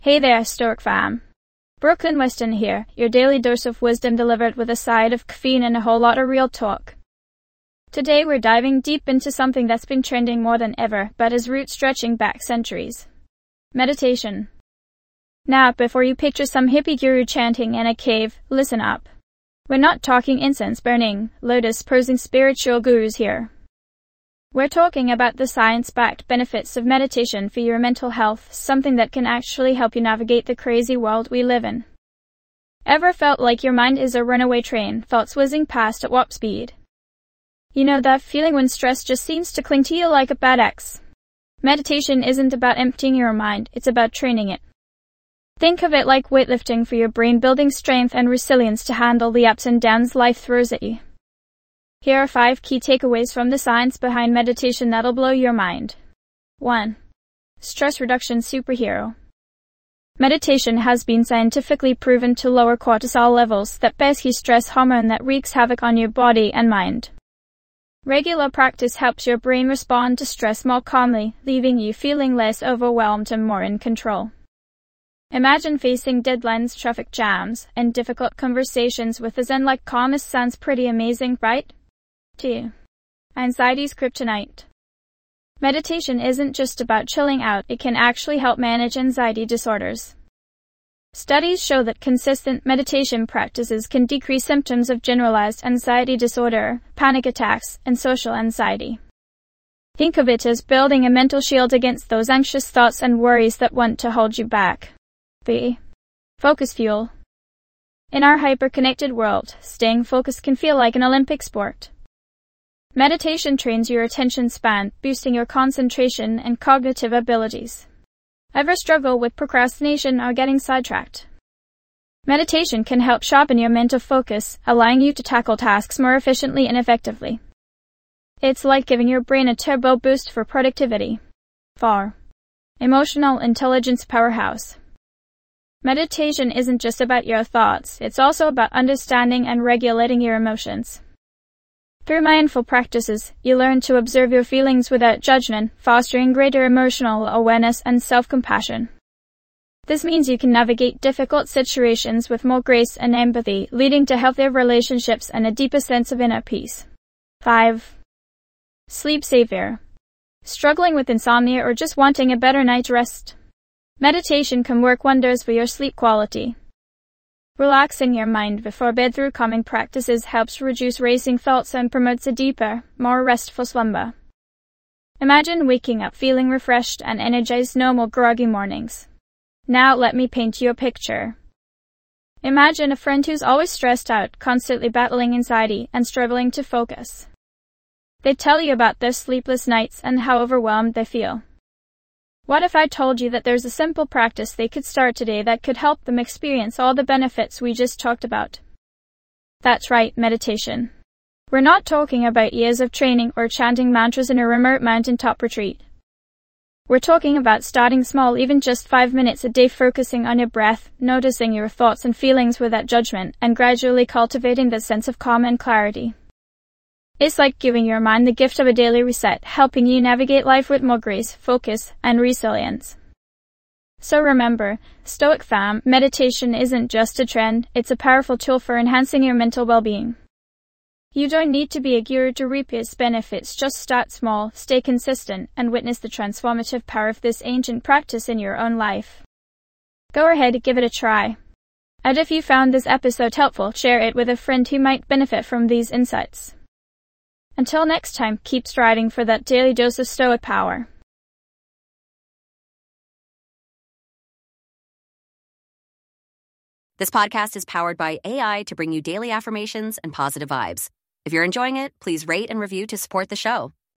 Hey there, Stoic fam. Brooklyn Weston here, your daily dose of wisdom delivered with a side of caffeine and a whole lot of real talk. Today we're diving deep into something that's been trending more than ever, but is roots stretching back centuries. Meditation. Now, before you picture some hippie guru chanting in a cave, listen up. We're not talking incense-burning, lotus-posing spiritual gurus here. We're talking about the science-backed benefits of meditation for your mental health, something that can actually help you navigate the crazy world we live in. Ever felt like your mind is a runaway train, thoughts whizzing past at warp speed? You know that feeling when stress just seems to cling to you like a bad ex? Meditation isn't about emptying your mind, it's about training it. Think of it like weightlifting for your brain, building strength and resilience to handle the ups and downs life throws at you. Here are 5 key takeaways from the science behind meditation that'll blow your mind. 1. Stress reduction superhero. Meditation has been scientifically proven to lower cortisol levels, that pesky stress hormone that wreaks havoc on your body and mind. Regular practice helps your brain respond to stress more calmly, leaving you feeling less overwhelmed and more in control. Imagine facing deadlines, traffic jams, and difficult conversations with a zen-like calmness. Sounds pretty amazing, right? 2. Anxiety's kryptonite. Meditation isn't just about chilling out, it can actually help manage anxiety disorders. Studies show that consistent meditation practices can decrease symptoms of generalized anxiety disorder, panic attacks, and social anxiety. Think of it as building a mental shield against those anxious thoughts and worries that want to hold you back. 3. Focus fuel. In our hyper-connected world, staying focused can feel like an Olympic sport. Meditation trains your attention span, boosting your concentration and cognitive abilities. Ever struggle with procrastination or getting sidetracked? Meditation can help sharpen your mental focus, allowing you to tackle tasks more efficiently and effectively. It's like giving your brain a turbo boost for productivity. 4. Emotional intelligence powerhouse. Meditation isn't just about your thoughts, it's also about understanding and regulating your emotions. Through mindful practices, you learn to observe your feelings without judgment, fostering greater emotional awareness and self-compassion. This means you can navigate difficult situations with more grace and empathy, leading to healthier relationships and a deeper sense of inner peace. 5. Sleep savior. Struggling with insomnia or just wanting a better night's rest? Meditation can work wonders for your sleep quality. Relaxing your mind before bed through calming practices helps reduce racing thoughts and promotes a deeper, more restful slumber. Imagine waking up feeling refreshed and energized, no more groggy mornings. Now let me paint you a picture. Imagine a friend who's always stressed out, constantly battling anxiety and struggling to focus. They tell you about their sleepless nights and how overwhelmed they feel. What if I told you that there's a simple practice they could start today that could help them experience all the benefits we just talked about? That's right, meditation. We're not talking about years of training or chanting mantras in a remote mountaintop retreat. We're talking about starting small, even just 5 minutes a day, focusing on your breath, noticing your thoughts and feelings without judgment, and gradually cultivating that sense of calm and clarity. It's like giving your mind the gift of a daily reset, helping you navigate life with more grace, focus, and resilience. So remember, Stoic fam, meditation isn't just a trend, it's a powerful tool for enhancing your mental well-being. You don't need to be a guru to reap its benefits, just start small, stay consistent, and witness the transformative power of this ancient practice in your own life. Go ahead and give it a try. And if you found this episode helpful, share it with a friend who might benefit from these insights. Until next time, keep striding for that daily dose of Stoic power. This podcast is powered by AI to bring you daily affirmations and positive vibes. If you're enjoying it, please rate and review to support the show.